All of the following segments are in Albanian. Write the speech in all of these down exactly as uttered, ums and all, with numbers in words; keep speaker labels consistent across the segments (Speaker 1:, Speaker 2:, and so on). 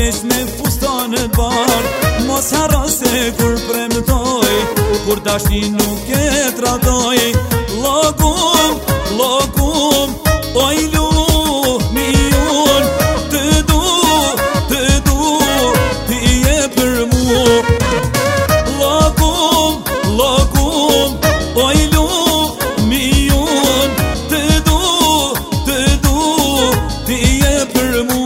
Speaker 1: vesh me fustanët bar. Mos harro se kur premtoj, kur dashni nuk e tratoj. Llogum, llogum, oj lu mi un, të du, të du, ti je për mu. Llogum, llogum, oj lu mi un, të du, të du, ti je për mu.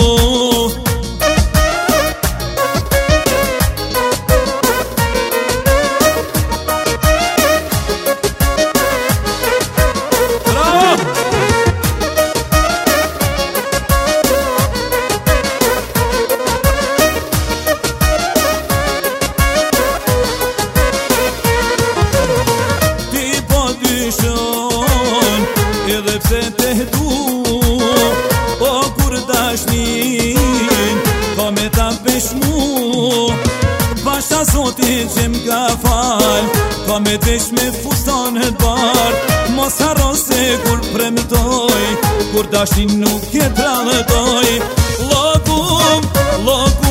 Speaker 1: Edhe pse te du, o kur dashnin ka me ta vesh mu. Basha Zotit që m'ka fal, ka me t'vesh me fustanët bar. Mos harro se kur premtoj, kur dashnin nuk e tradhtoj. Llogum, llogum